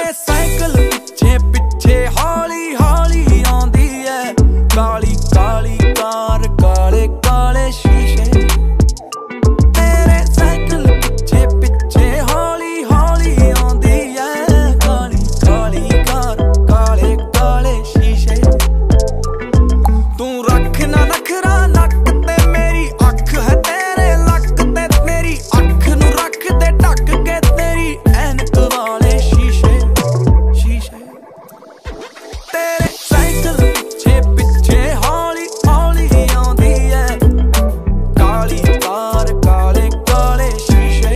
तेरे साइकिल पिछे पिछे हौली हौली आंदी है काली काली कार काले काले शीशे तेरे साइकिल पिछे पिछे हौली हौली आंदी है काली काली कार काले काले शीशे तू रख ना नखरा नक ते मेरी अख है तेरे लक ते मेरी अख नू रख दे ढक के तेरी ऐनक वाले शीशे शीशे तेरे साइकिल पिछे पिछे हौली हौली आंदी है काली कार काले काले शीशे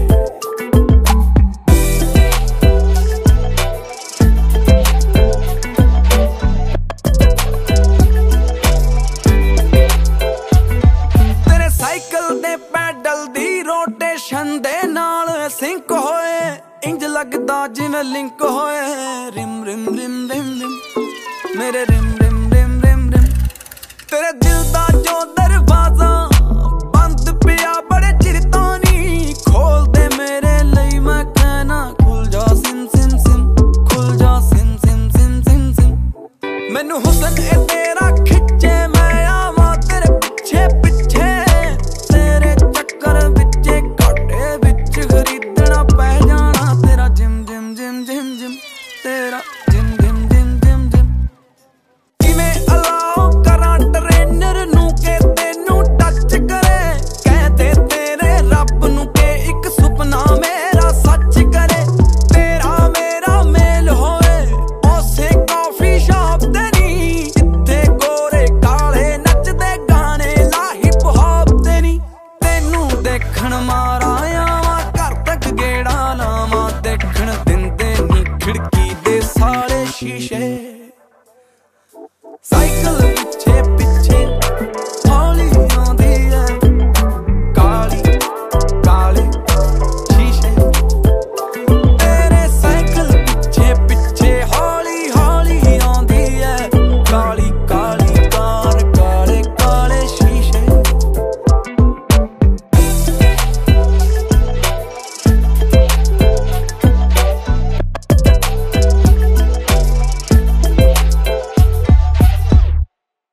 तेरे साइकिल दे पैडल दी रोटेशन दे नाल सिंक होए इंज लगदा जिवें लिंक होए रिम रिम रिम रिम रिम मेरे रिम रिम रिम रिम रिम तेरे दिल